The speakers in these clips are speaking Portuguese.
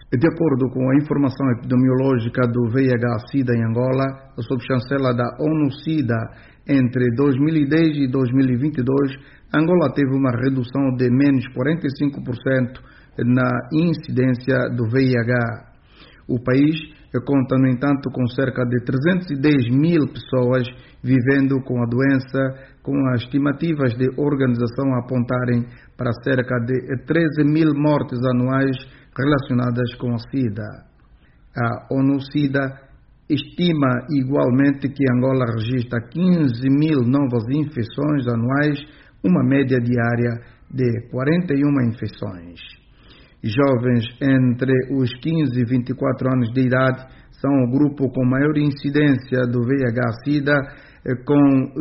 De acordo com a informação epidemiológica do VIH-Sida em Angola, a subchancela da ONU-Sida, entre 2010 e 2022, Angola teve uma redução de menos 45% na incidência do VIH. O país conta, no entanto, com cerca de 310 mil pessoas vivendo com a doença, com as estimativas de organização a apontarem para cerca de 13 mil mortes anuais relacionadas com a SIDA. A ONU-SIDA estima igualmente que Angola registra 15 mil novas infecções anuais, uma média diária de 41 infecções. Jovens entre os 15 e 24 anos de idade são o grupo com maior incidência do VIH-Sida, com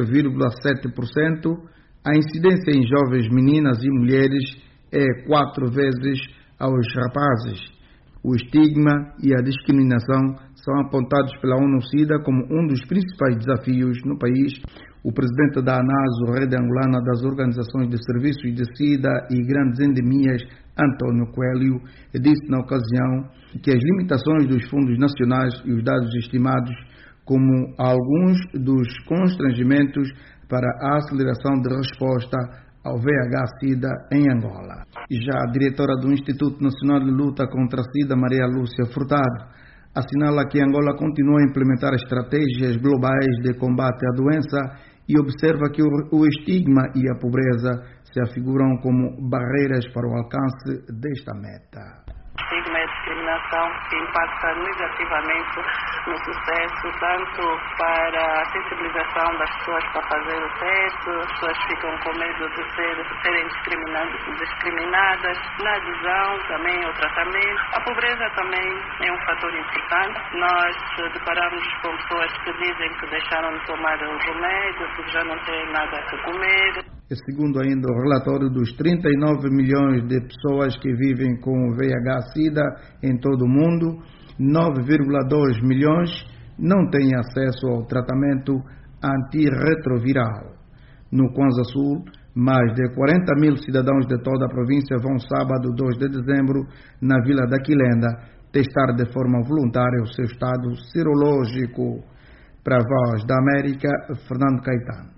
0,7%. A incidência em jovens meninas e mulheres é 4 vezes aos rapazes. O estigma e a discriminação são apontados pela ONU-SIDA como um dos principais desafios no país. O presidente da ANASO, Rede Angolana das Organizações de Serviços de SIDA e Grandes Endemias, António Coelho, disse na ocasião que as limitações dos fundos nacionais e os dados estimados como alguns dos constrangimentos para a aceleração de resposta ao VIH-Sida em Angola. Já a diretora do Instituto Nacional de Luta contra a SIDA, Maria Lúcia Furtado, assinala que Angola continua a implementar estratégias globais de combate à doença e observa que o estigma e a pobreza se afiguram como barreiras para o alcance desta meta. Estigma e discriminação que impacta negativamente no sucesso, tanto para a sensibilização das pessoas para fazer o teste, as pessoas ficam com medo de serem discriminadas, na adesão também ao tratamento. A pobreza também é um fator importante. Nós deparamos com pessoas que dizem que deixaram de tomar o remédio, porque já não têm nada a comer. Segundo ainda o relatório dos 39 milhões de pessoas que vivem com o VIH-Sida em todo o mundo, 9,2 milhões não têm acesso ao tratamento antirretroviral. No Kwanza Sul, mais de 40 mil cidadãos de toda a província vão sábado 2 de dezembro na Vila da Quilenda testar de forma voluntária o seu estado serológico. Para a Voz da América, Fernando Caetano.